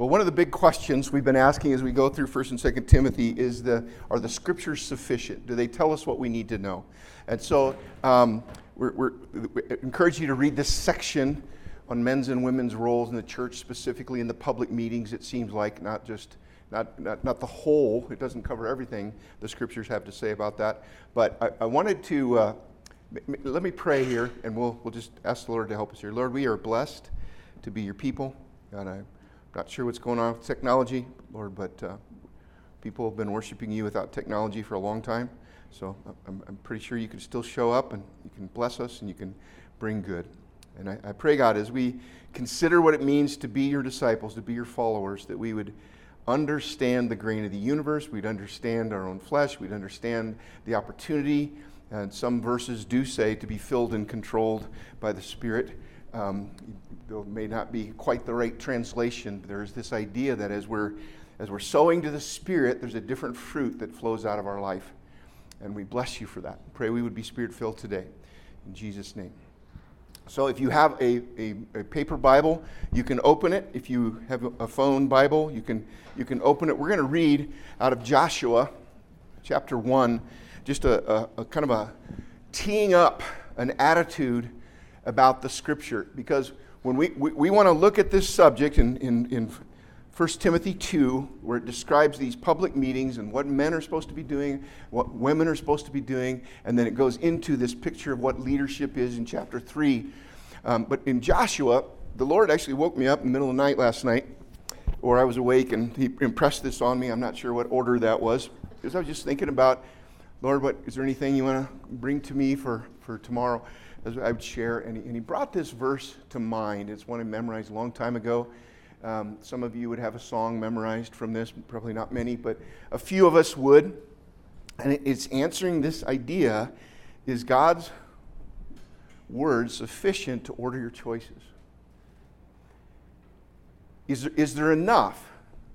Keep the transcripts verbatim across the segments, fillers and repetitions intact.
Well, one of the big questions we've been asking as we go through First and Second Timothy is the are the scriptures sufficient? Do they tell us what we need to know? And so um, we're, we're, we encourage you to read this section on men's and women's roles in the church, specifically in the public meetings. It seems like not just not not, not the whole. It doesn't cover everything the scriptures have to say about that. But I, I wanted to uh, m- let me pray here, and we'll we'll just ask the Lord to help us here. Lord, we are blessed to be your people, and I'm not sure what's going on with technology, Lord, but uh, people have been worshiping you without technology for a long time. So I'm, I'm pretty sure you can still show up and you can bless us and you can bring good. And I, I pray, God, as we consider what it means to be your disciples, to be your followers, that we would understand the grain of the universe, we'd understand our own flesh, we'd understand the opportunity, and some verses do say to be filled and controlled by the Spirit. Um, though it may not be quite the right translation, there's this idea that as we're as we're sowing to the Spirit, there's a different fruit that flows out of our life. And we bless you for that. Pray we would be Spirit-filled today. In Jesus' name. So if you have a, a, a paper Bible, you can open it. If you have a phone Bible, you can you can open it. We're going to read out of Joshua chapter one, just a, a, a kind of a teeing up an attitude about the Scripture, because when we, we, we want to look at this subject in, in, in First Timothy two, where it describes these public meetings and what men are supposed to be doing, what women are supposed to be doing, and then it goes into this picture of what leadership is in chapter three. Um, but in Joshua, the Lord actually woke me up in the middle of the night last night, or I was awake, and he impressed this on me. I'm not sure what order that was, because I was just thinking about, Lord, what is there anything you want to bring to me for, for tomorrow? As I would share, and he, and he brought this verse to mind. It's one I memorized a long time ago. Um, some of you would have a song memorized from this, probably not many, but a few of us would. And it, it's answering this idea, is God's word sufficient to order your choices? Is there, is there enough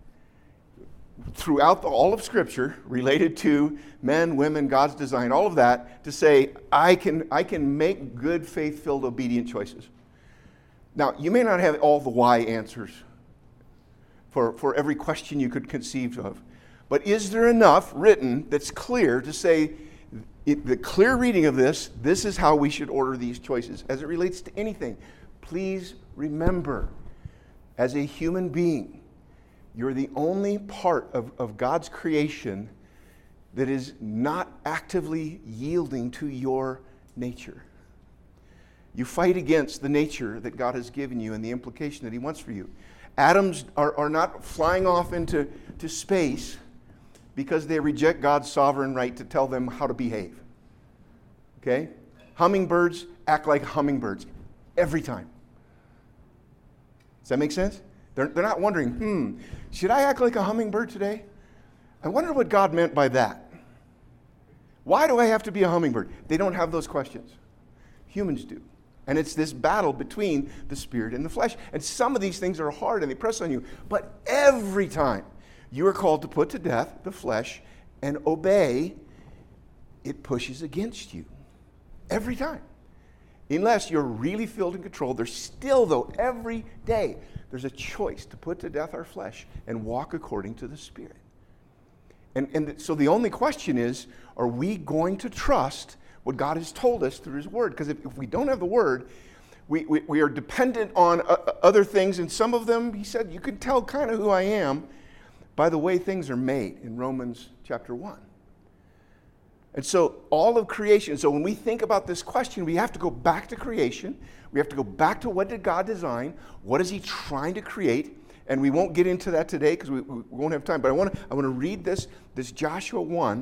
throughout the, all of Scripture related to men, women, God's design, all of that, to say, I can I can make good, faith-filled, obedient choices. Now, you may not have all the why answers for, for every question you could conceive of, but is there enough written that's clear to say, it, the clear reading of this, this is how we should order these choices as it relates to anything? Please remember, as a human being, you're the only part of, of God's creation that is not actively yielding to your nature. You fight against the nature that God has given you and the implication that he wants for you. Atoms are, are not flying off into to space because they reject God's sovereign right to tell them how to behave. Okay? Hummingbirds act like hummingbirds every time. Does that make sense? They're, they're not wondering, hmm, should I act like a hummingbird today? I wonder what God meant by that. Why do I have to be a hummingbird? They don't have those questions. Humans do. And it's this battle between the spirit and the flesh. And some of these things are hard and they press on you. But every time you are called to put to death the flesh and obey, it pushes against you. Every time. Unless you're really filled and controlled, there's still, though, every day, there's a choice to put to death our flesh and walk according to the Spirit. And, and so the only question is, are we going to trust what God has told us through his word? Because if, if we don't have the word, we, we, we are dependent on uh, other things. And some of them, he said, you can tell kind of who I am by the way things are made in Romans chapter one. And so all of creation, so when we think about this question, we have to go back to creation. We have to go back to what did God design? What is he trying to create? And we won't get into that today because we, we won't have time. But I want to I want to read this, this Joshua one.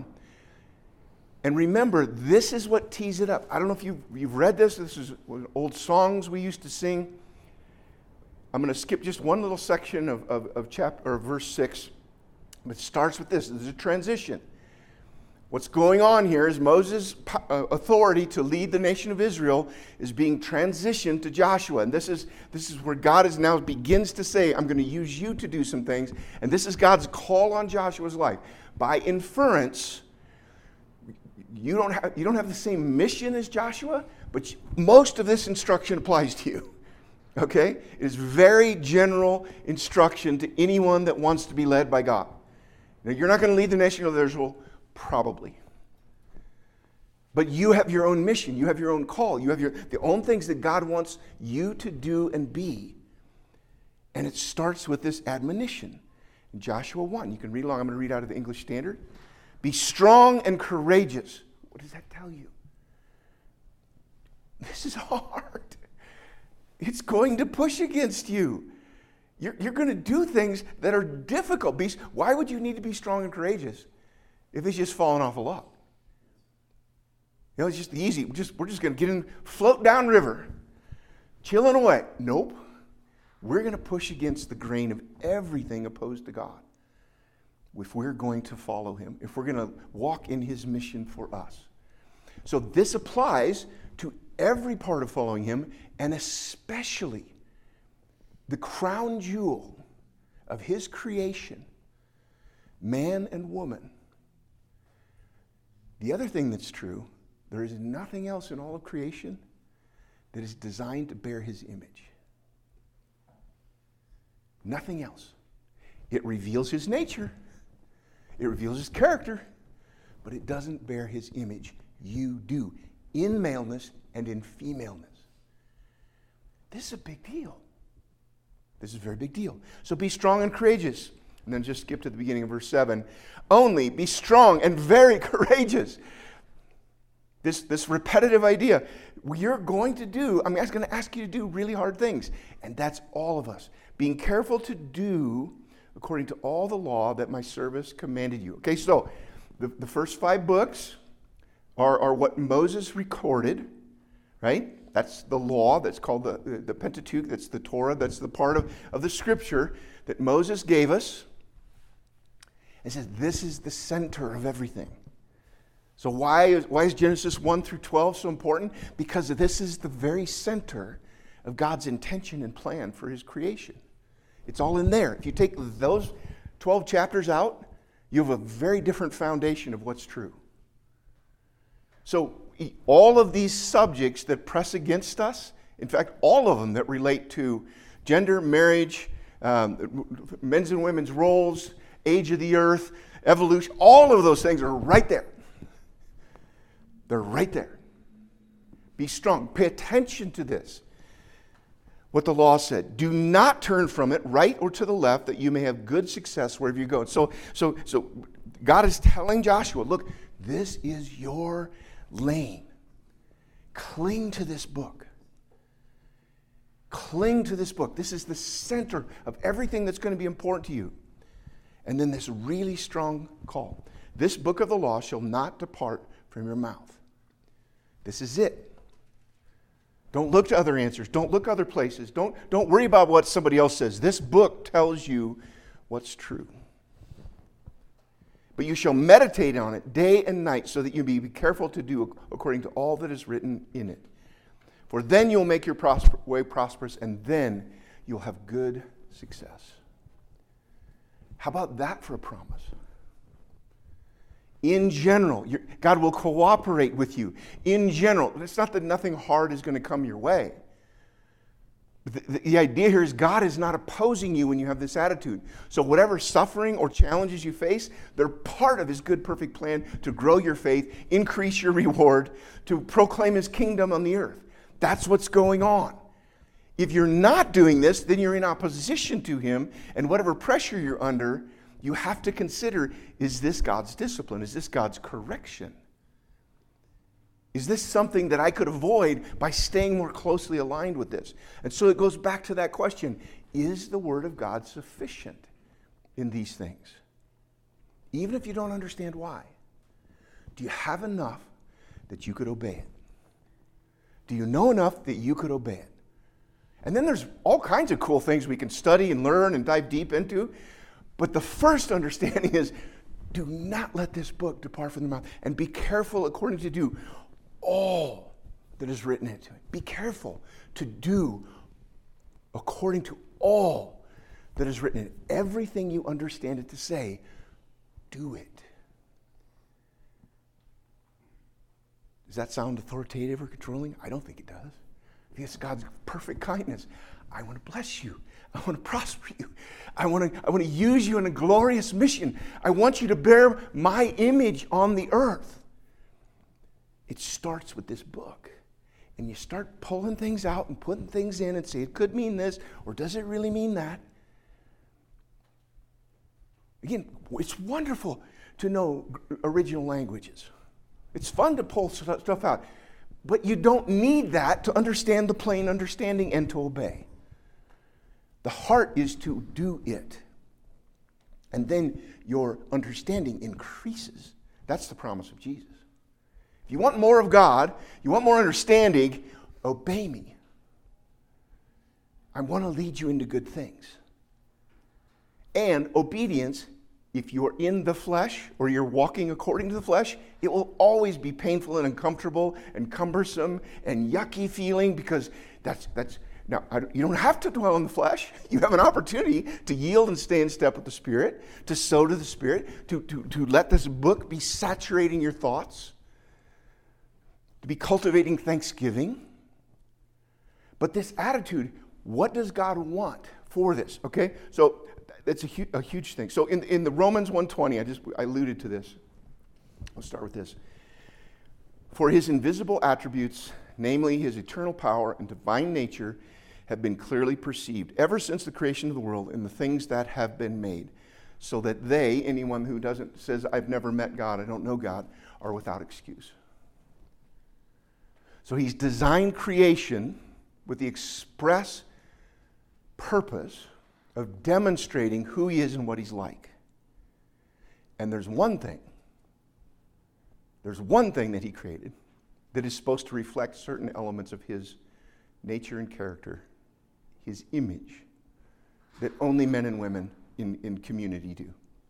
And remember, this is what tees it up. I don't know if you've, you've read this. This is old songs we used to sing. I'm going to skip just one little section of, of, of chapter or verse six. It starts with this. This is a transition. What's going on here is Moses' authority to lead the nation of Israel is being transitioned to Joshua. And this is, this is where God is now begins to say, I'm going to use you to do some things. And this is God's call on Joshua's life. By inference, you don't have, you don't have the same mission as Joshua, but most of this instruction applies to you. Okay? It is very general instruction to anyone that wants to be led by God. Now, you're not going to lead the nation of Israel, probably. But you have your own mission. You have your own call. You have your the own things that God wants you to do and be. And it starts with this admonition. In Joshua one, you can read along. I'm going to read out of the English Standard. Be strong and courageous. What does that tell you? This is hard. It's going to push against you. You're, you're going to do things that are difficult. Be, why would you need to be strong and courageous if it's just falling off a log? You know, it's just easy. We're just, we're just going to get in, float down river, chilling away. Nope. We're going to push against the grain of everything opposed to God if we're going to follow him, if we're going to walk in his mission for us. So this applies to every part of following him, and especially the crown jewel of his creation, man and woman. The other thing that's true, there is nothing else in all of creation that is designed to bear his image. Nothing else. It reveals his nature. It reveals his character, but it doesn't bear his image. You do, in maleness and in femaleness. This is a big deal. This is a very big deal. So be strong and courageous. And then just skip to the beginning of verse seven. Only be strong and very courageous. This, this repetitive idea. You're going to do, I mean, I was going to ask you to do really hard things. And that's all of us. Being careful to do according to all the law that my service commanded you. Okay, so the, the first five books are, are what Moses recorded, right? That's the law. That's called the, the, the Pentateuch. That's the Torah. That's the part of, of the Scripture that Moses gave us. It says this is the center of everything. So why is, why is Genesis one through twelve so important? Because this is the very center of God's intention and plan for his creation. It's all in there. If you take those twelve chapters out, you have a very different foundation of what's true. So all of these subjects that press against us, in fact, all of them that relate to gender, marriage, um, men's and women's roles, age of the earth, evolution, all of those things are right there. They're right there. Be strong. Pay attention to this. What the law said. Do not turn from it right or to the left, that you may have good success wherever you go. So, so, so God is telling Joshua, look, this is your lane. Cling to this book. Cling to this book. This is the center of everything that's going to be important to you. And then this really strong call. This book of the law shall not depart from your mouth. This is it. Don't look to other answers. Don't look other places. Don't, don't worry about what somebody else says. This book tells you what's true. But you shall meditate on it day and night, so that you may be careful to do according to all that is written in it. For then you'll make your prosper, way prosperous, and then you'll have good success. How about that for a promise? In general, God will cooperate with you. In general, it's not that nothing hard is going to come your way. The, the, the idea here is God is not opposing you when you have this attitude. So whatever suffering or challenges you face, they're part of his good, perfect plan to grow your faith, increase your reward, to proclaim his kingdom on the earth. That's what's going on. If you're not doing this, then you're in opposition to him, and whatever pressure you're under, you have to consider, is this God's discipline? Is this God's correction? Is this something that I could avoid by staying more closely aligned with this? And so it goes back to that question, is the Word of God sufficient in these things? Even if you don't understand why. Do you have enough that you could obey it? Do you know enough that you could obey it? And then there's all kinds of cool things we can study and learn and dive deep into. But the first understanding is, do not let this book depart from the mouth. And be careful according to do all that is written into it. Be careful to do according to all that is written in it. Everything you understand it to say, do it. Does that sound authoritative or controlling? I don't think it does. I think it's God's perfect kindness. I want to bless you. I want to prosper you. I want to, I want to use you in a glorious mission. I want you to bear my image on the earth. It starts with this book. And you start pulling things out and putting things in and say, it could mean this, or does it really mean that? Again, it's wonderful to know original languages. It's fun to pull stuff out. But you don't need that to understand the plain understanding and to obey. The heart is to do it. And then your understanding increases. That's the promise of Jesus. If you want more of God, you want more understanding, obey me. I want to lead you into good things. And obedience, if you're in the flesh or you're walking according to the flesh, it will always be painful and uncomfortable and cumbersome and yucky feeling because that's, that's now, I, you don't have to dwell in the flesh. You have an opportunity to yield and stay in step with the Spirit, to sow to the Spirit, to, to, to let this book be saturating your thoughts, to be cultivating thanksgiving. But this attitude, what does God want for this? Okay, so that's a, hu- a huge thing. So in, in the Romans one twenty, I just I alluded to this. I'll start with this. For his invisible attributes, namely his eternal power and divine nature, have been clearly perceived ever since the creation of the world in the things that have been made, so that they, anyone who doesn't says, I've never met God, I don't know God, are without excuse. So he's designed creation with the express purpose of demonstrating who he is and what he's like. And there's one thing, there's one thing that he created that is supposed to reflect certain elements of his nature and character, his image, that only men and women in, in community do.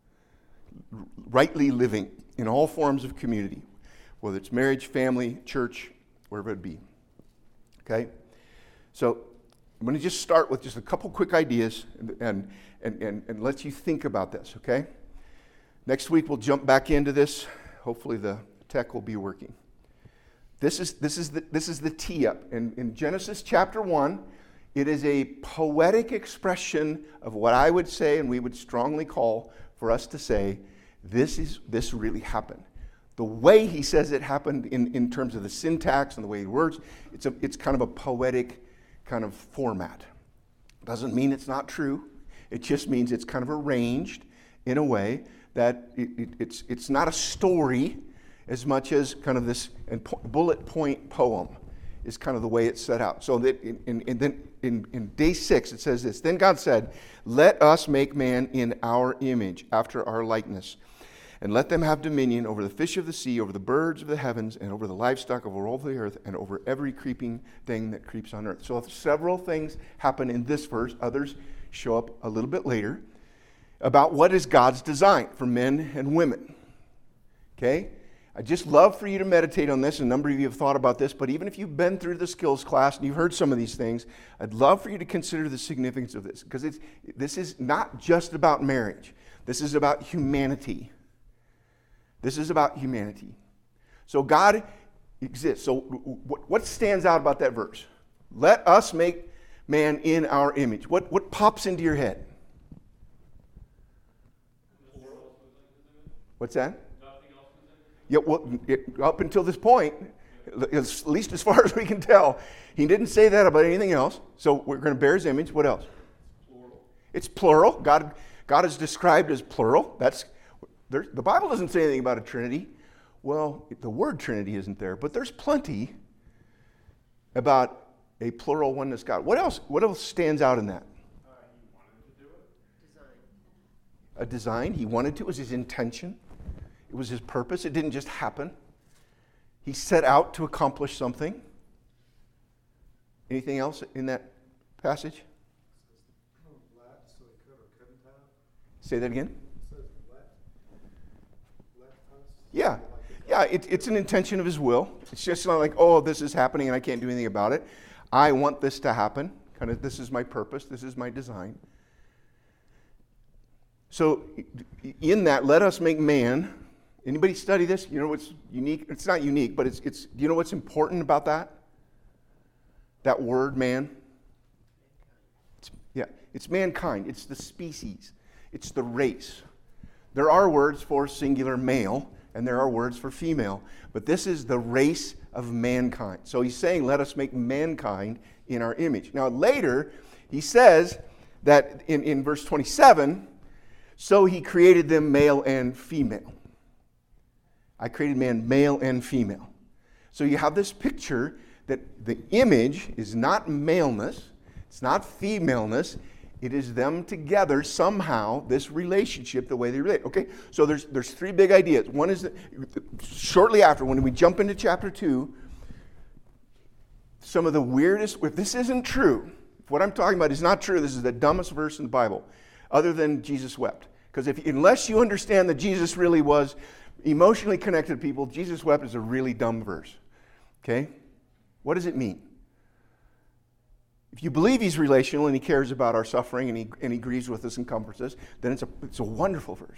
Rightly living in all forms of community, whether it's marriage, family, church, wherever it be. Okay? So I'm going to just start with just a couple quick ideas and, and, and, and, and let you think about this, okay? Next week we'll jump back into this. Hopefully the tech will be working. This is, this is, the, this is the tee up. In, in Genesis chapter one, it is a poetic expression of what I would say and we would strongly call for us to say, this is this really happened. The way he says it happened in, in terms of the syntax and the way he words, it's, a, it's kind of a poetic kind of format. Doesn't mean it's not true. It just means it's kind of arranged in a way that it, it, it's, it's not a story as much as kind of this and po- bullet point poem is kind of the way it's set out. So that in, in, in, then in, in day six it says this, then God said, let us make man in our image, after our likeness, and let them have dominion over the fish of the sea, over the birds of the heavens, and over the livestock, over all the earth, and over every creeping thing that creeps on earth. So several things happen in this verse. Others show up a little bit later about what is God's design for men and women. Okay? I just love for you to meditate on this. A number of you have thought about this, but even if you've been through the skills class and you've heard some of these things, I'd love for you to consider the significance of this, because it's, this is not just about marriage. This is about humanity. This is about humanity. So God exists. So what stands out about that verse? Let us make man in our image. What, what pops into your head? What's that? Yeah, well, it, up until this point, at least as far as we can tell, he didn't say that about anything else. So we're going to bear his image. What else? Plural. It's plural. God, God is described as plural. That's there, the Bible doesn't say anything about a Trinity. Well, the word Trinity isn't there, but there's plenty about a plural oneness God. What else? What else stands out in that? Uh, he wanted to do it. Design. A design. He wanted to. It was his intention. It was his purpose. It didn't just happen. He set out to accomplish something. Anything else in that passage? Let, so he could or couldn't have. Say that again. It says let, let us. Yeah. Yeah, it, it's an intention of his will. It's just not like, oh, this is happening and I can't do anything about it. I want this to happen. Kind of, this is my purpose. This is my design. So in that, let us make man. Anybody study this? You know what's unique? It's not unique, but it's, it's, do you know what's important about that? That word, man? Yeah, it's mankind. It's the species. It's the race. There are words for singular male, and there are words for female. But this is the race of mankind. So he's saying, let us make mankind in our image. Now later, he says that in, in verse twenty-seven, so he created them male and female. I created man male and female. So you have this picture that the image is not maleness, it's not femaleness, it is them together somehow, this relationship, the way they relate. Okay, so there's there's three big ideas. One is that shortly after, when we jump into chapter two, some of the weirdest, if this isn't true, if what I'm talking about is not true, this is the dumbest verse in the Bible, other than Jesus wept. Because if unless you understand that Jesus really was emotionally connected to people, Jesus wept is a really dumb verse. Okay? What does it mean? If you believe he's relational and he cares about our suffering and he, and he grieves with us and comforts us, then it's a, it's a wonderful verse.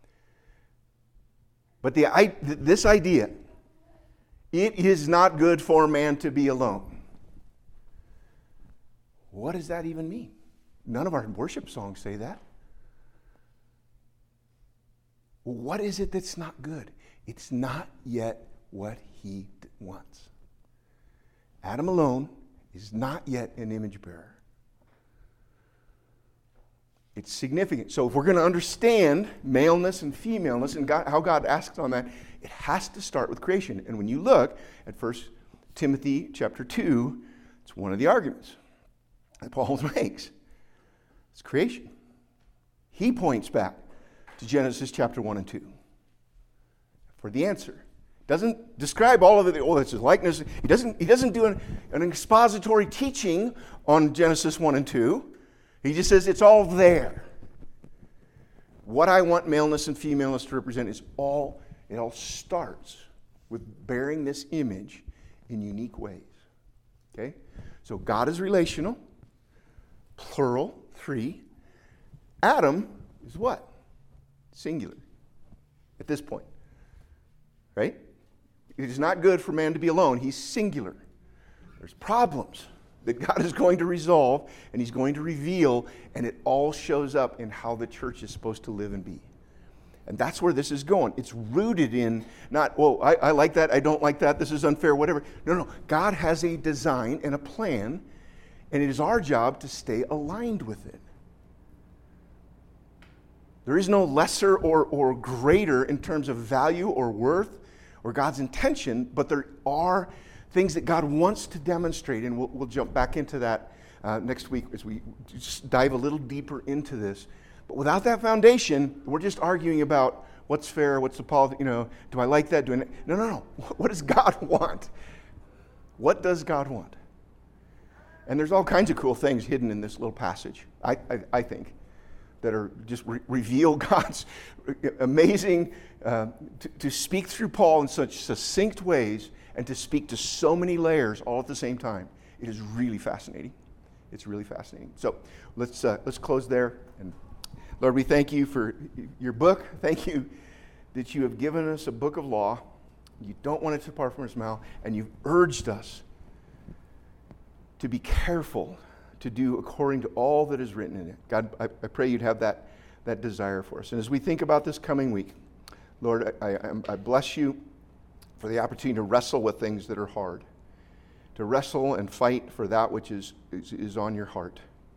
But the, I, this idea, it is not good for man to be alone. What does that even mean? None of our worship songs say that. What is it that's not good? It's not yet what he wants. Adam alone is not yet an image bearer. It's significant. So if we're going to understand maleness and femaleness and God, how God asks on that, it has to start with creation. And when you look at First Timothy chapter two, it's one of the arguments that Paul makes. It's creation. He points back to Genesis chapter one and two for the answer. Doesn't describe all of it. Oh, that's his likeness. He doesn't, he doesn't do an, an expository teaching on Genesis one and two. He just says it's all there. What I want maleness and femaleness to represent is all, it all starts with bearing this image in unique ways. Okay? So God is relational, plural, three. Adam is what? Singular at this point. Right? It is not good for man to be alone. He's singular. There's problems that God is going to resolve and he's going to reveal, and it all shows up in how the church is supposed to live and be. And that's where this is going. It's rooted in not, well, I, I like that, I don't like that, this is unfair, whatever. No, no. God has a design and a plan, and it is our job to stay aligned with it. There is no lesser or, or greater in terms of value or worth or God's intention, but there are things that God wants to demonstrate, and we'll, we'll jump back into that uh, next week as we just dive a little deeper into this. But without that foundation, we're just arguing about what's fair, what's the politics, you know, do I like that? Do I not? No, no, no. What does God want? What does God want? And there's all kinds of cool things hidden in this little passage, I, I, I think, that are just re- reveal God's amazing, uh, to, to speak through Paul in such succinct ways and to speak to so many layers all at the same time. It is really fascinating. It's really fascinating. So let's uh, let's close there. And Lord, we thank you for your book. Thank you that you have given us a book of law. You don't want it to depart from us now, and you've urged us to be careful to do according to all that is written in it. God, I, I pray you'd have that, that desire for us. And as we think about this coming week, Lord, I, I, I bless you for the opportunity to wrestle with things that are hard, to wrestle and fight for that which is, is, is on your heart.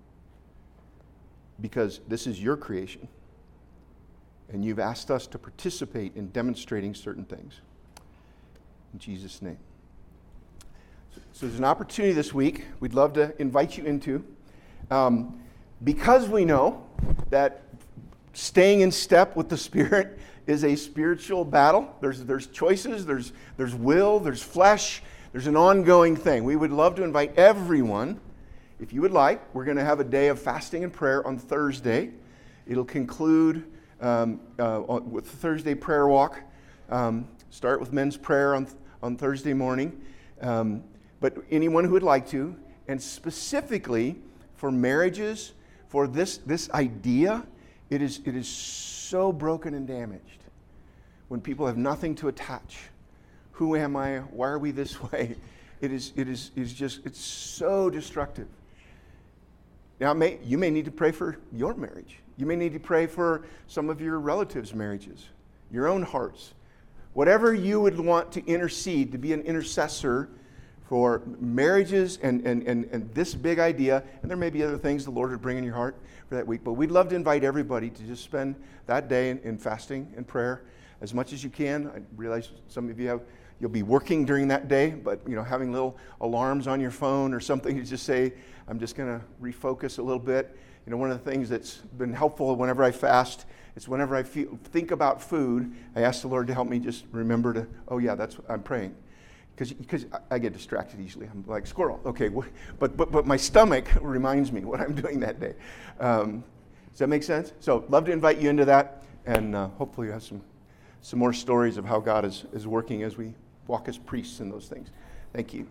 Because this is your creation, and you've asked us to participate in demonstrating certain things. In Jesus' name. So there's an opportunity this week we'd love to invite you into. Um, because we know that staying in step with the Spirit is a spiritual battle. There's, there's choices, there's, there's will, there's flesh, there's an ongoing thing. We would love to invite everyone, if you would like. We're going to have a day of fasting and prayer on Thursday. It'll conclude um, uh, with the Thursday prayer walk. Um, start with men's prayer on, on Thursday morning. Um, But anyone who would like to, and specifically for marriages, for this, this idea, it is, it is so broken and damaged. When people have nothing to attach. Who am I? Why are we this way? It is, it is, it is just, it's so destructive. Now, may, you may need to pray for your marriage. You may need to pray for some of your relatives' marriages, your own hearts. Whatever you would want to intercede, to be an intercessor for marriages and, and, and, and this big idea, and there may be other things the Lord would bring in your heart for that week, but we'd love to invite everybody to just spend that day in, in fasting and prayer as much as you can. I realize some of you have, you'll be working during that day, but you know, having little alarms on your phone or something to just say, I'm just going to refocus a little bit. You know, one of the things that's been helpful whenever I fast is whenever I feel, think about food, I ask the Lord to help me just remember to, oh yeah, that's what I'm praying. Because I get distracted easily. I'm like, squirrel, okay. But, but, but my stomach reminds me what I'm doing that day. Um, does that make sense? So love to invite you into that, and uh, hopefully you have some, some more stories of how God is, is working as we walk as priests in those things. Thank you.